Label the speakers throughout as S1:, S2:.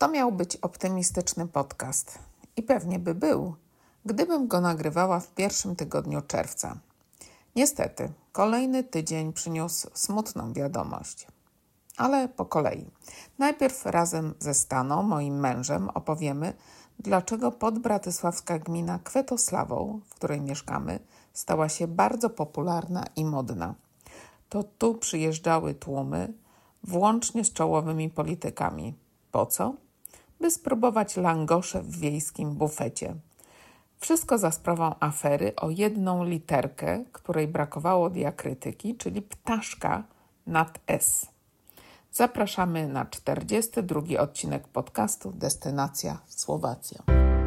S1: To miał być optymistyczny podcast i pewnie by był, gdybym go nagrywała w pierwszym tygodniu czerwca. Niestety, kolejny tydzień przyniósł smutną wiadomość. Ale po kolei. Najpierw razem ze Staną, moim mężem, opowiemy, dlaczego podbratysławska gmina Kwiatosławą, w której mieszkamy, stała się bardzo popularna i modna. To tu przyjeżdżały tłumy, włącznie z czołowymi politykami. Po co? By spróbować langosze w wiejskim bufecie. Wszystko za sprawą afery o jedną literkę, której brakowało diakrytyki, czyli ptaszka nad S. Zapraszamy na 42. odcinek podcastu Destynacja Słowacja.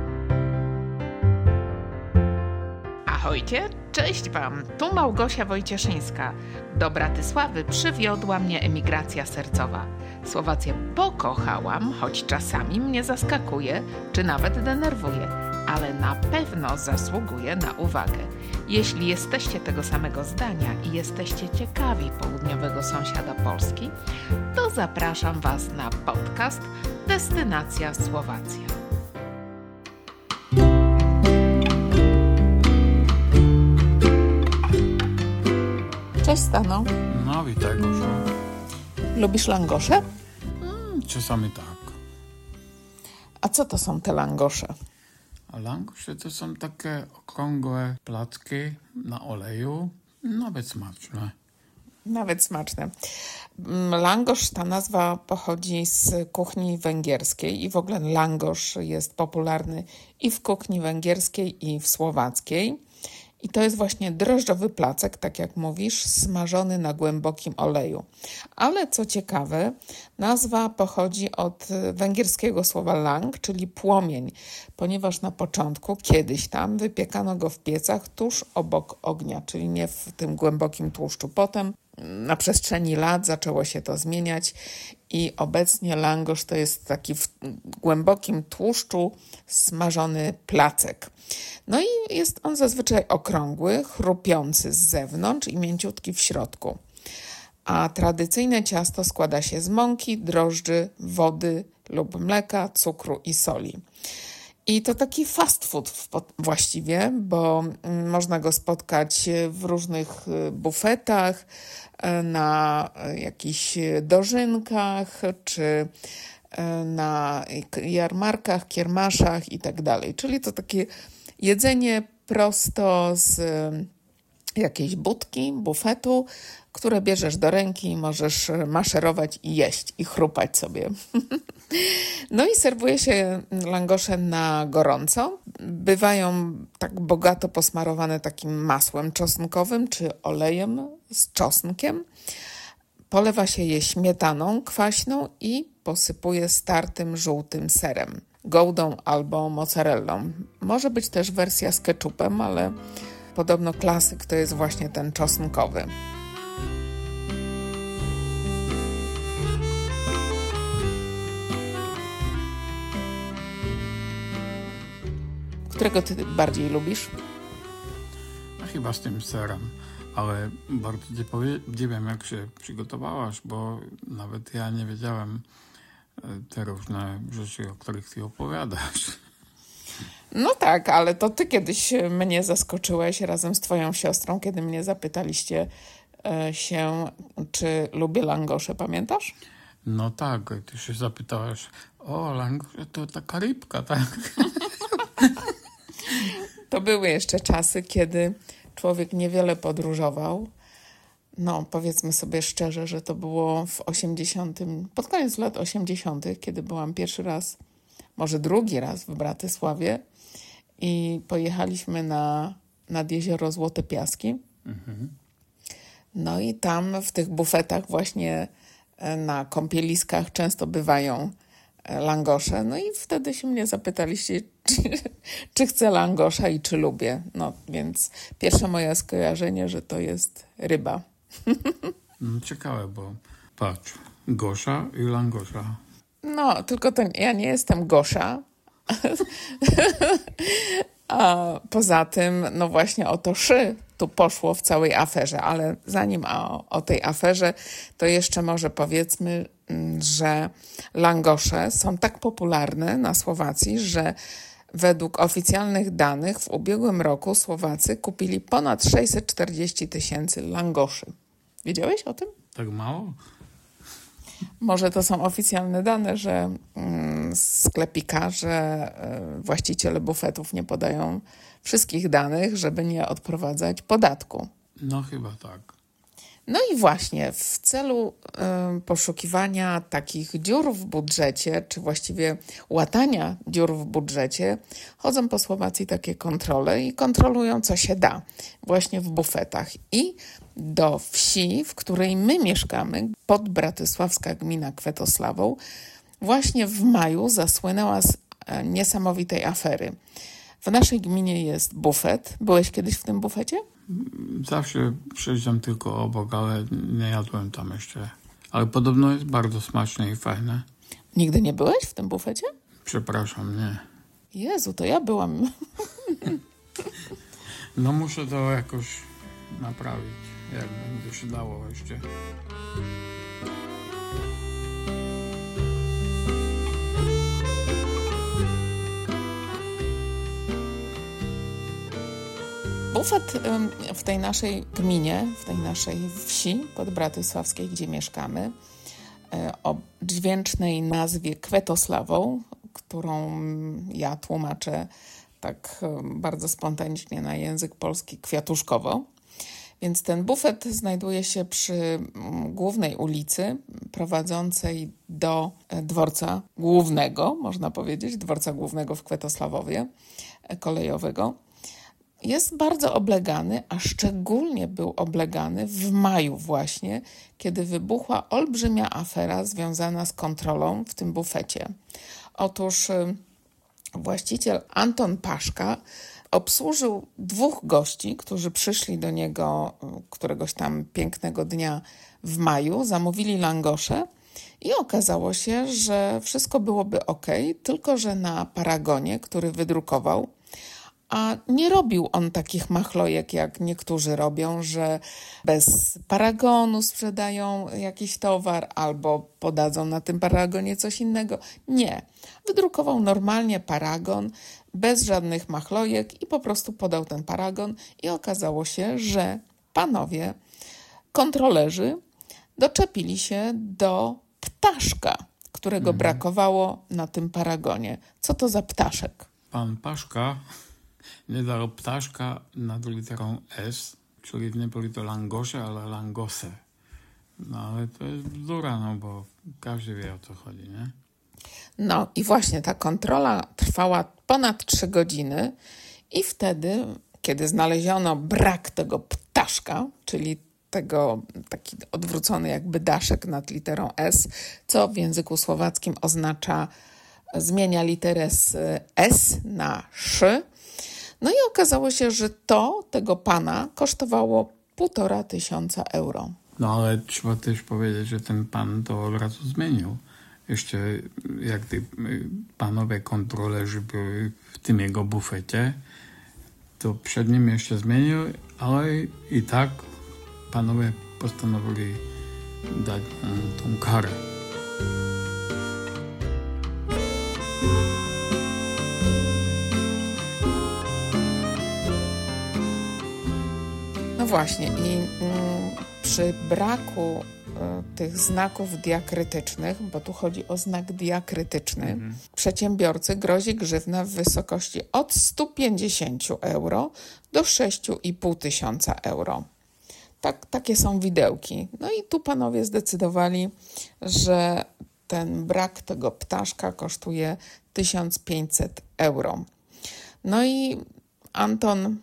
S2: Ahojcie, cześć Wam, tu Małgosia Wojcieszyńska. Do Bratysławy przywiodła mnie emigracja sercowa. Słowację pokochałam, choć czasami mnie zaskakuje, czy nawet denerwuje, ale na pewno zasługuje na uwagę. Jeśli jesteście tego samego zdania i jesteście ciekawi południowego sąsiada Polski, to zapraszam Was na podcast Destynacja Słowacja.
S1: Cześć Stano.
S3: No, witaj Gosiu.
S1: Lubisz langosze?
S3: Czasami tak.
S1: A co to są te langosze?
S3: A langosze to są takie okrągłe placki na oleju, nawet smaczne.
S1: Nawet smaczne. Langosz, ta nazwa pochodzi z kuchni węgierskiej i w ogóle langosz jest popularny i w kuchni węgierskiej, i w słowackiej. I to jest właśnie drożdżowy placek, tak jak mówisz, smażony na głębokim oleju. Ale co ciekawe, nazwa pochodzi od węgierskiego słowa lang, czyli płomień, ponieważ na początku, kiedyś tam, wypiekano go w piecach tuż obok ognia, czyli nie w tym głębokim tłuszczu. Potem na przestrzeni lat zaczęło się to zmieniać i obecnie langosz to jest taki w głębokim tłuszczu smażony placek. No i jest on zazwyczaj okrągły, chrupiący z zewnątrz i mięciutki w środku. A tradycyjne ciasto składa się z mąki, drożdży, wody lub mleka, cukru i soli. I to taki fast food właściwie, bo można go spotkać w różnych bufetach, na jakichś dożynkach, czy na jarmarkach, kiermaszach i tak dalej. Czyli to takie jedzenie prosto z jakiejś budki, bufetu, które bierzesz do ręki i możesz maszerować i jeść i chrupać sobie. No i serwuje się langosze na gorąco. Bywają tak bogato posmarowane takim masłem czosnkowym czy olejem z czosnkiem. Polewa się je śmietaną kwaśną i posypuje startym żółtym serem, goudą albo mozzarellą. Może być też wersja z keczupem, ale podobno klasyk to jest właśnie ten czosnkowy. Którego ty bardziej lubisz?
S3: A chyba z tym serem, ale bardzo cię podziwiam, jak się przygotowałaś, bo nawet ja nie wiedziałem te różne rzeczy, o których ty opowiadasz.
S1: No tak, ale to ty kiedyś mnie zaskoczyłeś razem z twoją siostrą, kiedy mnie zapytaliście się, czy lubię langosze, pamiętasz?
S3: No tak, ty się zapytałaś, o, langosze to taka rybka, tak?
S1: To były jeszcze czasy, kiedy człowiek niewiele podróżował. No, powiedzmy sobie szczerze, że to było pod koniec lat 80., kiedy byłam pierwszy raz, może drugi raz w Bratysławie i pojechaliśmy nad jezioro Złote Piaski. Mhm. No i tam w tych bufetach właśnie na kąpieliskach często bywają langosze. No i wtedy się mnie zapytaliście, czy chcę langosza i czy lubię. No więc pierwsze moje skojarzenie, że to jest ryba.
S3: Ciekawe, bo patrz, Gosia i langosza.
S1: No, tylko to ja nie jestem Gosia. A poza tym, no właśnie o to tu poszło w całej aferze, ale zanim o tej aferze, to jeszcze może powiedzmy, że langosze są tak popularne na Słowacji, że według oficjalnych danych w ubiegłym roku Słowacy kupili ponad 640 000 langoszy. Wiedziałeś o tym?
S3: Tak mało?
S1: Może to są oficjalne dane, że sklepikarze, właściciele bufetów nie podają wszystkich danych, żeby nie odprowadzać podatku.
S3: No chyba tak.
S1: No i właśnie w celu poszukiwania takich dziur w budżecie, czy właściwie łatania dziur w budżecie, chodzą po Słowacji takie kontrole i kontrolują, co się da właśnie w bufetach. I do wsi, w której my mieszkamy, podbratysławska gmina Kwiatosławą, właśnie w maju zasłynęła z niesamowitej afery. W naszej gminie jest bufet. Byłeś kiedyś w tym bufecie?
S3: Zawsze przejeżdżam tylko obok, ale nie jadłem tam jeszcze. Ale podobno jest bardzo smaczne i fajne.
S1: Nigdy nie byłeś w tym bufecie?
S3: Przepraszam, nie.
S1: Jezu, to ja byłam.
S3: No muszę to jakoś naprawić, jak będzie się dało jeszcze.
S1: Bufet w tej naszej gminie, w tej naszej wsi podbratysławskiej, gdzie mieszkamy, o dźwięcznej nazwie Kwiatosławą, którą ja tłumaczę tak bardzo spontanicznie na język polski kwiatuszkowo. Więc ten bufet znajduje się przy głównej ulicy prowadzącej do dworca głównego, można powiedzieć, dworca głównego w Kwiatosławowie, kolejowego. Jest bardzo oblegany, a szczególnie był oblegany w maju właśnie, kiedy wybuchła olbrzymia afera związana z kontrolą w tym bufecie. Otóż właściciel Anton Paszka obsłużył 2 gości, którzy przyszli do niego któregoś tam pięknego dnia w maju, zamówili langosze i okazało się, że wszystko byłoby okej, tylko że na paragonie, który wydrukował, a nie robił on takich machlojek, jak niektórzy robią, że bez paragonu sprzedają jakiś towar albo podadzą na tym paragonie coś innego. Nie. Wydrukował normalnie paragon, bez żadnych machlojek i po prostu podał ten paragon i okazało się, że panowie kontrolerzy doczepili się do ptaszka, którego brakowało na tym paragonie. Co to za ptaszek?
S3: Pan Paszka nie dał ptaszka nad literą S, czyli nie byli to langosze, ale langose. No ale to jest bzdura, no bo każdy wie, o co chodzi, nie?
S1: No i właśnie ta kontrola trwała ponad 3 godziny i wtedy, kiedy znaleziono brak tego ptaszka, czyli tego taki odwrócony jakby daszek nad literą S, co w języku słowackim oznacza, zmienia literę z S na sz. No i okazało się, że tego pana kosztowało 1500 euro.
S3: No ale trzeba też powiedzieć, że ten pan to od razu zmienił. Jeszcze jak ty panowie kontrolerzy były w tym jego bufecie, to przed nim jeszcze zmienił, ale i tak panowie postanowili dać tą karę.
S1: No właśnie i przy braku tych znaków diakrytycznych, bo tu chodzi o znak diakrytyczny, przedsiębiorcy grozi grzywna w wysokości od 150 euro do 6500 euro. Takie są widełki. No i tu panowie zdecydowali, że ten brak tego ptaszka kosztuje 1500 euro. No i Anton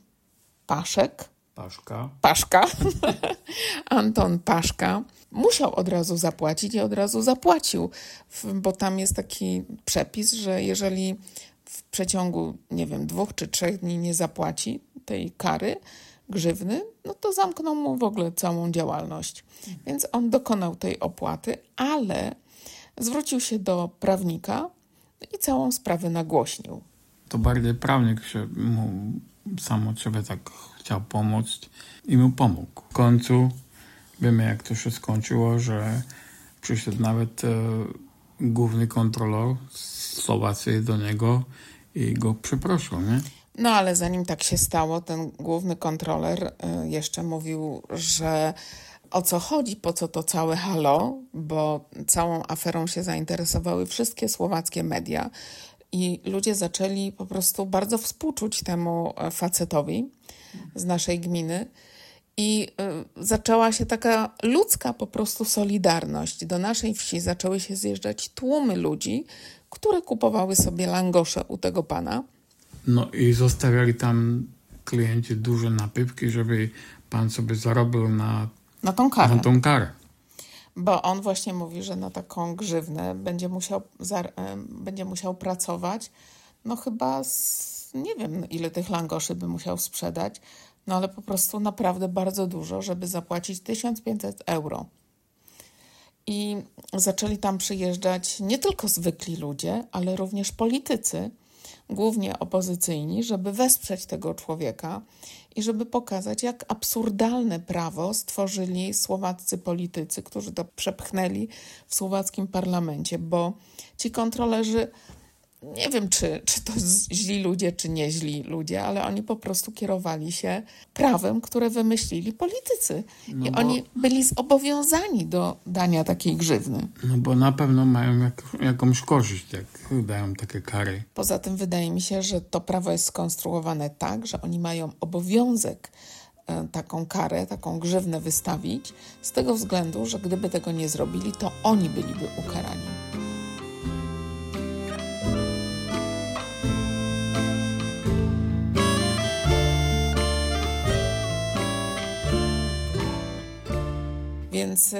S1: Paszka, Anton Paszka musiał od razu zapłacić i od razu zapłacił, bo tam jest taki przepis, że jeżeli w przeciągu, 2 czy 3 dni nie zapłaci tej kary, grzywny, no to zamkną mu w ogóle całą działalność. Więc on dokonał tej opłaty, ale zwrócił się do prawnika i całą sprawę nagłośnił.
S3: To bardziej prawnik się mu sam od siebie tak chciał pomóc i mu pomógł. W końcu wiemy, jak to się skończyło, że przyszedł nawet główny kontrolor z Słowacji do niego i go przeprosił, nie?
S1: No ale zanim tak się stało, ten główny kontroler jeszcze mówił, że o co chodzi, po co to całe halo, bo całą aferą się zainteresowały wszystkie słowackie media i ludzie zaczęli po prostu bardzo współczuć temu facetowi z naszej gminy i zaczęła się taka ludzka po prostu solidarność. Do naszej wsi zaczęły się zjeżdżać tłumy ludzi, które kupowały sobie langosze u tego pana.
S3: No i zostawiali tam klienci duże napiwki, żeby pan sobie zarobił na tą karę.
S1: Bo on właśnie mówi, że na taką grzywnę będzie musiał pracować, no chyba nie wiem ile tych langoszy by musiał sprzedać, no ale po prostu naprawdę bardzo dużo, żeby zapłacić 1500 euro. I zaczęli tam przyjeżdżać nie tylko zwykli ludzie, ale również politycy, głównie opozycyjni, żeby wesprzeć tego człowieka i żeby pokazać, jak absurdalne prawo stworzyli słowaccy politycy, którzy to przepchnęli w słowackim parlamencie, bo ci kontrolerzy, nie wiem, czy to źli ludzie, czy nie źli ludzie, ale oni po prostu kierowali się prawem, które wymyślili politycy. I oni byli zobowiązani do dania takiej grzywny.
S3: No bo na pewno mają jakąś korzyść, jak dają takie kary.
S1: Poza tym wydaje mi się, że to prawo jest skonstruowane tak, że oni mają obowiązek taką karę, taką grzywnę wystawić, z tego względu, że gdyby tego nie zrobili, to oni byliby ukarani. Więc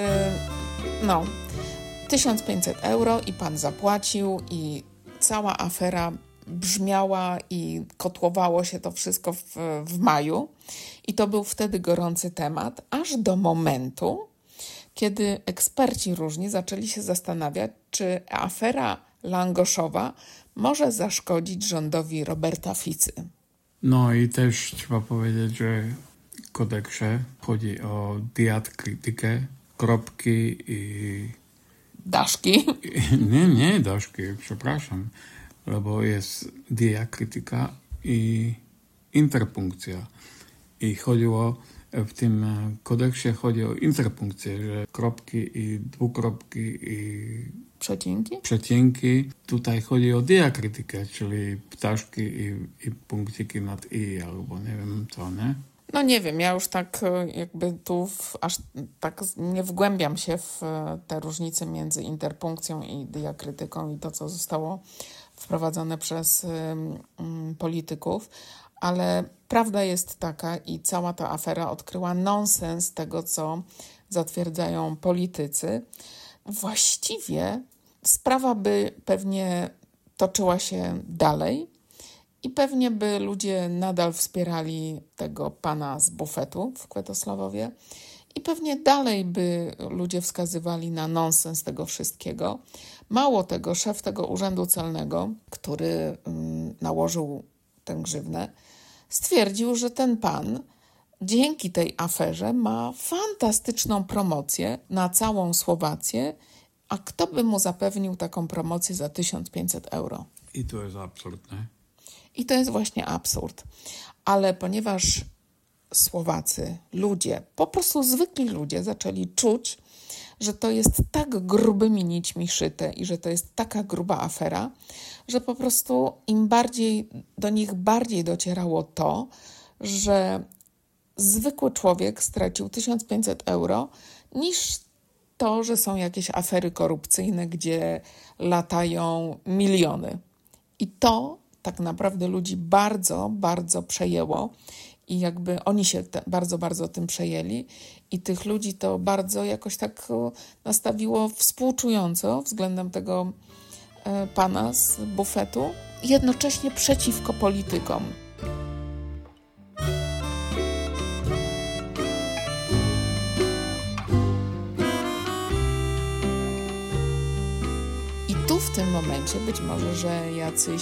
S1: 1500 euro i pan zapłacił i cała afera brzmiała i kotłowało się to wszystko w maju. I to był wtedy gorący temat, aż do momentu, kiedy eksperci różni zaczęli się zastanawiać, czy afera langoszowa może zaszkodzić rządowi Roberta Ficy.
S3: No i też trzeba powiedzieć, że w kodeksie chodzi o diakrytykę, kropki i...
S1: Daszki?
S3: Nie daszki, przepraszam. Bo jest diakrytyka i interpunkcja. I chodziło w tym kodeksie chodzi o interpunkcję, że kropki i dwukropki i przecinki. Tutaj chodzi o diakrytykę, czyli ptaszki i punkciki nad i, albo nie wiem co, nie?
S1: No nie wiem, ja już tak jakby tu aż tak nie wgłębiam się w te różnice między interpunkcją i diakrytyką i to, co zostało wprowadzone przez polityków, ale prawda jest taka i cała ta afera odkryła nonsens tego, co zatwierdzają politycy. Właściwie sprawa by pewnie toczyła się dalej i pewnie by ludzie nadal wspierali tego pana z bufetu w Kwiatosławowie i pewnie dalej by ludzie wskazywali na nonsens tego wszystkiego. Mało tego, szef tego urzędu celnego, który nałożył tę grzywnę, stwierdził, że ten pan dzięki tej aferze ma fantastyczną promocję na całą Słowację, a kto by mu zapewnił taką promocję za 1500 euro?
S3: I to jest absurd, nie?
S1: I to jest właśnie absurd. Ale ponieważ Słowacy, ludzie, po prostu zwykli ludzie zaczęli czuć, że to jest tak grubymi nićmi szyte i że to jest taka gruba afera, że po prostu im do nich bardziej docierało to, że zwykły człowiek stracił 1500 euro, niż to, że są jakieś afery korupcyjne, gdzie latają miliony. I to tak naprawdę ludzi bardzo, bardzo przejęło i jakby oni się bardzo, bardzo tym przejęli i tych ludzi to bardzo jakoś tak nastawiło współczująco względem tego pana z bufetu, jednocześnie przeciwko politykom. I tu w tym momencie być może, że jacyś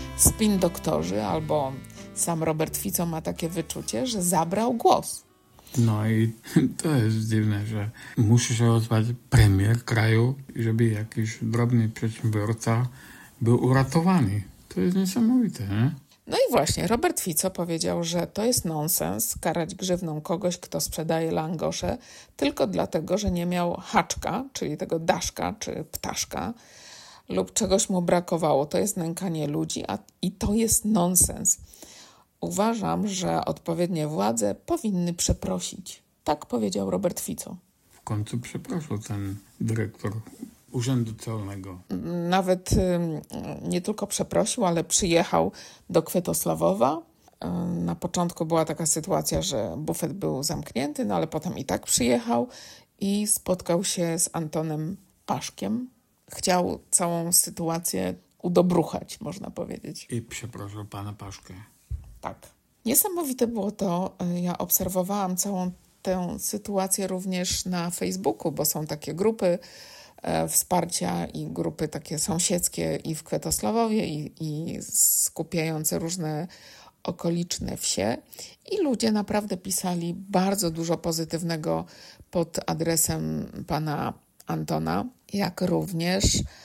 S1: spin doktorzy albo sam Robert Fico ma takie wyczucie, że zabrał głos.
S3: No i to jest dziwne, że musi się odbyć premier kraju, żeby jakiś drobny przedsiębiorca był uratowany. To jest niesamowite, nie?
S1: No i właśnie, Robert Fico powiedział, że to jest nonsens karać grzywną kogoś, kto sprzedaje langosze, tylko dlatego, że nie miał haczka, czyli tego daszka czy ptaszka, lub czegoś mu brakowało. To jest nękanie ludzi i to jest nonsens. Uważam, że odpowiednie władze powinny przeprosić. Tak powiedział Robert Fico.
S3: W końcu przeprosił ten dyrektor Urzędu Celnego.
S1: Nawet nie tylko przeprosił, ale przyjechał do Kwiatosławowa. Na początku była taka sytuacja, że bufet był zamknięty, no ale potem i tak przyjechał i spotkał się z Antonem Paszkiem. Chciał całą sytuację udobruchać, można powiedzieć.
S3: I przeprosił pana Paszkę.
S1: Tak. Niesamowite było to, ja obserwowałam całą tę sytuację również na Facebooku, bo są takie grupy wsparcia i grupy takie sąsiedzkie i w Kwiatosławowie i skupiające różne okoliczne wsie i ludzie naprawdę pisali bardzo dużo pozytywnego pod adresem pana Antona, jak również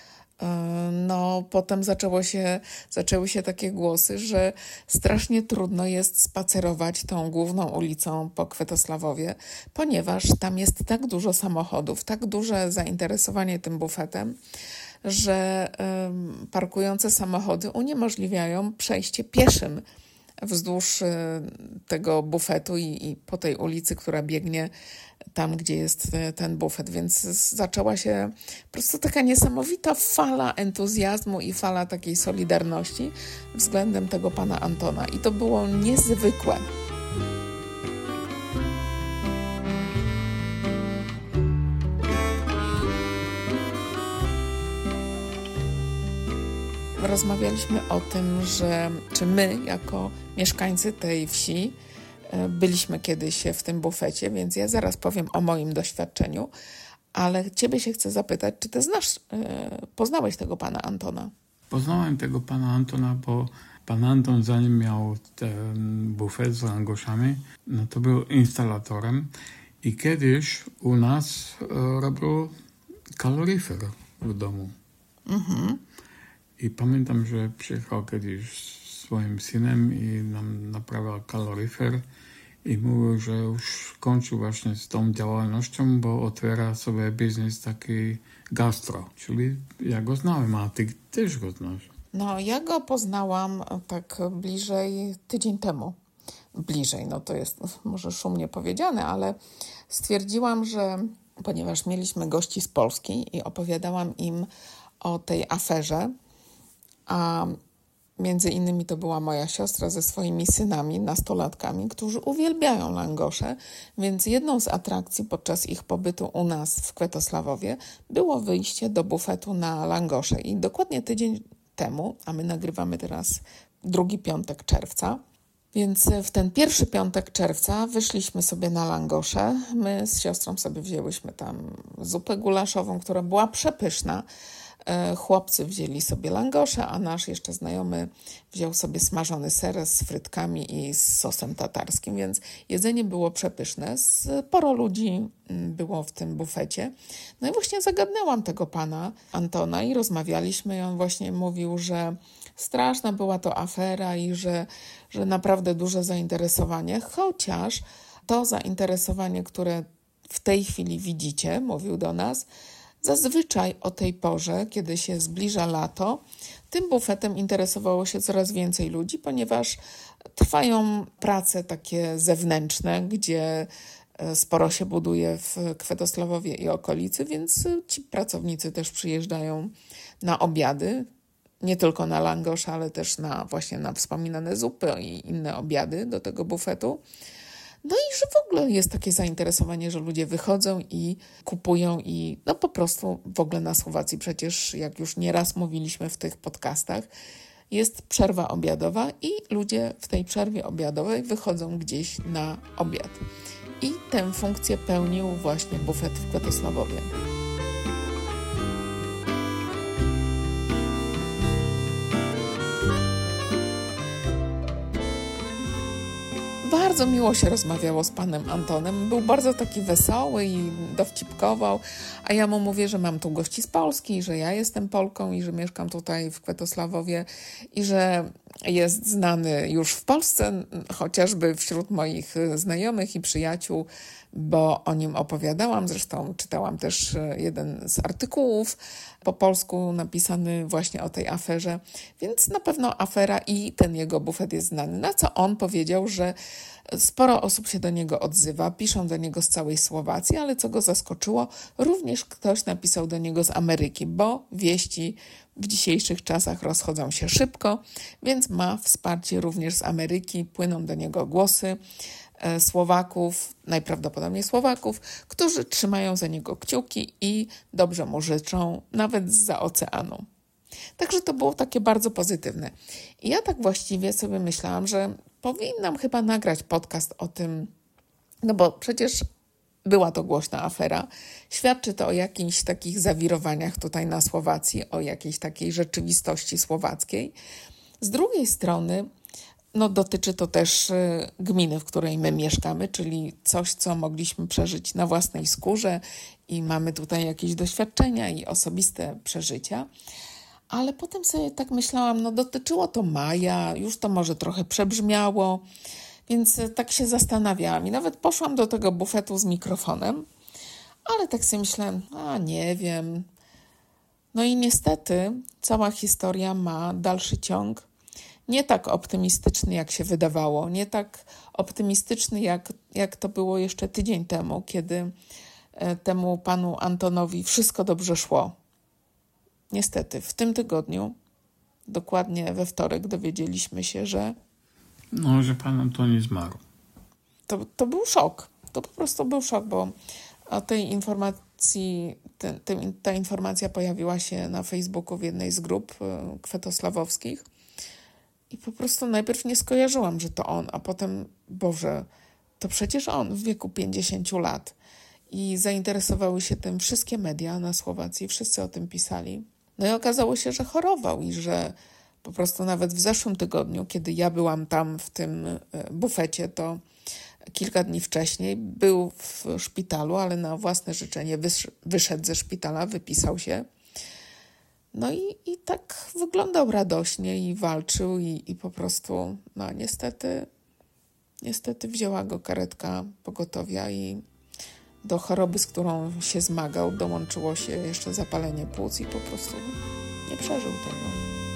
S1: potem zaczęły się takie głosy, że strasznie trudno jest spacerować tą główną ulicą po Kwiatosławowie, ponieważ tam jest tak dużo samochodów, tak duże zainteresowanie tym bufetem, że parkujące samochody uniemożliwiają przejście pieszym wzdłuż tego bufetu i po tej ulicy, która biegnie tam, gdzie jest ten bufet. Więc zaczęła się po prostu taka niesamowita fala entuzjazmu i fala takiej solidarności względem tego pana Antona. I to było niezwykłe. Rozmawialiśmy o tym, że czy my jako mieszkańcy tej wsi byliśmy kiedyś w tym bufecie, więc ja zaraz powiem o moim doświadczeniu, ale ciebie się chcę zapytać, czy ty poznałeś tego pana Antona?
S3: Poznałem tego pana Antona, bo pan Anton, zanim miał ten bufet z langoszami, no to był instalatorem i kiedyś u nas robił kaloryfer w domu. Mhm. I pamiętam, że przyjechał kiedyś z swoim synem i nam naprawiał kaloryfer i mówił, że już kończył właśnie z tą działalnością, bo otwiera sobie biznes taki gastro. Czyli ja go znałem, a ty też go znasz.
S1: No, ja go poznałam tak bliżej tydzień temu. Bliżej, no to jest może szumnie powiedziane, ale stwierdziłam, że ponieważ mieliśmy gości z Polski i opowiadałam im o tej aferze, a między innymi to była moja siostra ze swoimi synami, nastolatkami, którzy uwielbiają langosze, więc jedną z atrakcji podczas ich pobytu u nas w Kwiatosławowie było wyjście do bufetu na langosze. I dokładnie tydzień temu, a my nagrywamy teraz 2 piątek czerwca, więc w ten 1 piątek czerwca wyszliśmy sobie na langosze. My z siostrą sobie wzięłyśmy tam zupę gulaszową, która była przepyszna. Chłopcy wzięli sobie langosze, a nasz jeszcze znajomy wziął sobie smażony ser z frytkami i z sosem tatarskim, więc jedzenie było przepyszne. Sporo ludzi było w tym bufecie. No i właśnie zagadnęłam tego pana Antona i rozmawialiśmy i on właśnie mówił, że straszna była to afera i że naprawdę duże zainteresowanie, chociaż to zainteresowanie, które w tej chwili widzicie, mówił do nas, zazwyczaj o tej porze, kiedy się zbliża lato, tym bufetem interesowało się coraz więcej ludzi, ponieważ trwają prace takie zewnętrzne, gdzie sporo się buduje w Kwiatosławowie i okolicy, więc ci pracownicy też przyjeżdżają na obiady, nie tylko na langosze, ale też właśnie na wspominane zupy i inne obiady do tego bufetu. No i że w ogóle jest takie zainteresowanie, że ludzie wychodzą i kupują i po prostu w ogóle na Słowacji przecież, jak już nieraz mówiliśmy w tych podcastach, jest przerwa obiadowa i ludzie w tej przerwie obiadowej wychodzą gdzieś na obiad. I tę funkcję pełnił właśnie bufet w Kwiatosławowie. bardzo miło się rozmawiało z panem Antonem. Był bardzo taki wesoły i dowcipkował, a ja mu mówię, że mam tu gości z Polski, że ja jestem Polką i że mieszkam tutaj w Kwiatosławowie i że jest znany już w Polsce, chociażby wśród moich znajomych i przyjaciół, bo o nim opowiadałam. Zresztą czytałam też jeden z artykułów po polsku napisany właśnie o tej aferze, więc na pewno afera i ten jego bufet jest znany. Na co on powiedział, że sporo osób się do niego odzywa, piszą do niego z całej Słowacji, ale co go zaskoczyło, również ktoś napisał do niego z Ameryki, bo wieści w dzisiejszych czasach rozchodzą się szybko, więc ma wsparcie również z Ameryki, płyną do niego głosy Słowaków, najprawdopodobniej Słowaków, którzy trzymają za niego kciuki i dobrze mu życzą, nawet zza oceanu. Także to było takie bardzo pozytywne. I ja tak właściwie sobie myślałam, że powinnam chyba nagrać podcast o tym, no bo przecież była to głośna afera. Świadczy to o jakichś takich zawirowaniach tutaj na Słowacji, o jakiejś takiej rzeczywistości słowackiej. Z drugiej strony, no dotyczy to też gminy, w której my mieszkamy, czyli coś, co mogliśmy przeżyć na własnej skórze i mamy tutaj jakieś doświadczenia i osobiste przeżycia. Ale potem sobie tak myślałam, no dotyczyło to maja, już to może trochę przebrzmiało, więc tak się zastanawiałam i nawet poszłam do tego bufetu z mikrofonem, ale tak sobie myślałam, nie wiem. No i niestety cała historia ma dalszy ciąg, nie tak optymistyczny, jak się wydawało, nie tak optymistyczny, jak to było jeszcze tydzień temu, kiedy temu panu Antonowi wszystko dobrze szło. Niestety, w tym tygodniu, dokładnie we wtorek, dowiedzieliśmy się, że
S3: pan Antoni zmarł.
S1: To był szok. To po prostu był szok, bo o tej informacji, ta informacja pojawiła się na Facebooku w jednej z grup kwiatosławowskich i po prostu najpierw nie skojarzyłam, że to on, a potem, Boże, to przecież on w wieku 50 lat. I zainteresowały się tym wszystkie media na Słowacji, wszyscy o tym pisali. No i okazało się, że chorował i że po prostu nawet w zeszłym tygodniu, kiedy ja byłam tam w tym bufecie, to kilka dni wcześniej był w szpitalu, ale na własne życzenie wyszedł ze szpitala, wypisał się. No i tak wyglądał radośnie i walczył i po prostu, no niestety wzięła go karetka pogotowia i do choroby, z którą się zmagał, dołączyło się jeszcze zapalenie płuc i po prostu nie przeżył tego.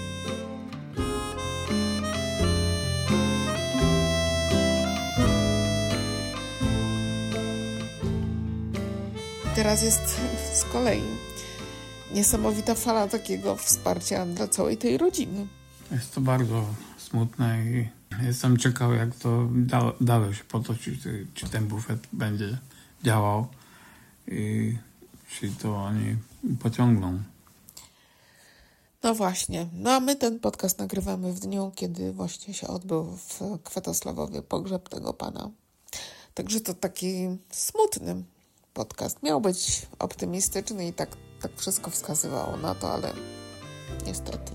S1: Teraz jest z kolei niesamowita fala takiego wsparcia dla całej tej rodziny.
S3: Jest to bardzo smutne i jestem ciekaw, jak to dalej się potoczy, czy ten bufet będzie działał i czy to oni pociągną.
S1: No właśnie. No a my ten podcast nagrywamy w dniu, kiedy właśnie się odbył w Kwiatosławowie pogrzeb tego pana. Także to taki smutny podcast. Miał być optymistyczny i tak wszystko wskazywało na to, ale niestety.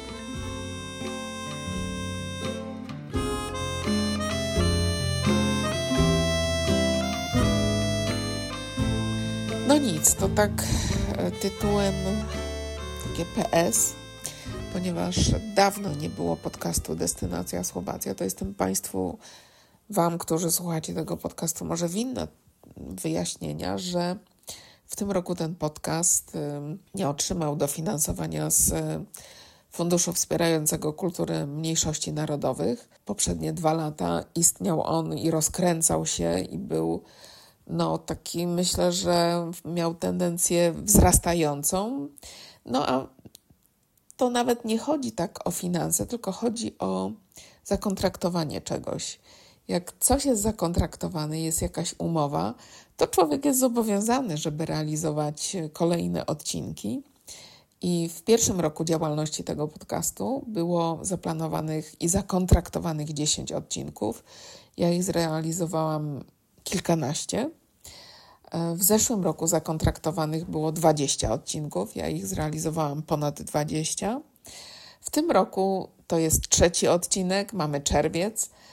S1: No nic, to tak tytułem takie PS, ponieważ dawno nie było podcastu Destynacja Słowacja, to jestem wam, którzy słuchacie tego podcastu, może winna wyjaśnienia, że w tym roku ten podcast nie otrzymał dofinansowania z Funduszu Wspierającego Kulturę Mniejszości Narodowych. Poprzednie 2 lata istniał on i rozkręcał się i był taki, myślę, że miał tendencję wzrastającą. No a to nawet nie chodzi tak o finanse, tylko chodzi o zakontraktowanie czegoś. Jak coś jest zakontraktowane, jest jakaś umowa, to człowiek jest zobowiązany, żeby realizować kolejne odcinki. I w pierwszym roku działalności tego podcastu było zaplanowanych i zakontraktowanych 10 odcinków. Ja ich zrealizowałam kilkanaście. W zeszłym roku zakontraktowanych było 20 odcinków. Ja ich zrealizowałam ponad 20. W tym roku to jest 3. odcinek, mamy czerwiec.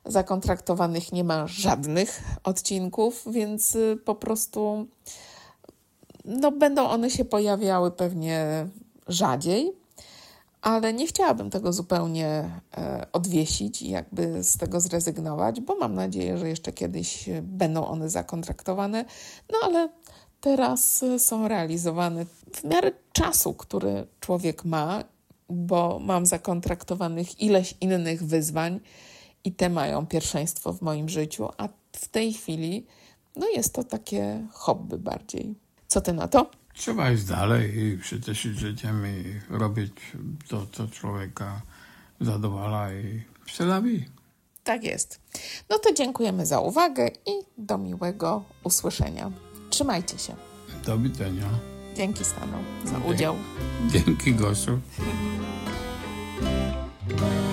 S1: zakontraktowanych nie ma żadnych odcinków, więc po prostu będą one się pojawiały pewnie rzadziej, ale nie chciałabym tego zupełnie odwiesić i jakby z tego zrezygnować, bo mam nadzieję, że jeszcze kiedyś będą one zakontraktowane, ale teraz są realizowane w miarę czasu, który człowiek ma, bo mam zakontraktowanych ileś innych wyzwań i te mają pierwszeństwo w moim życiu, a w tej chwili jest to takie hobby bardziej. Co ty na to?
S3: Trzeba iść dalej i przycieszyć życiem i robić to, co człowieka zadowala i przelawi.
S1: Tak jest. To dziękujemy za uwagę i do miłego usłyszenia. Trzymajcie się.
S3: Do widzenia.
S1: Dzięki Stanu za udział.
S3: Dzięki Gosiu.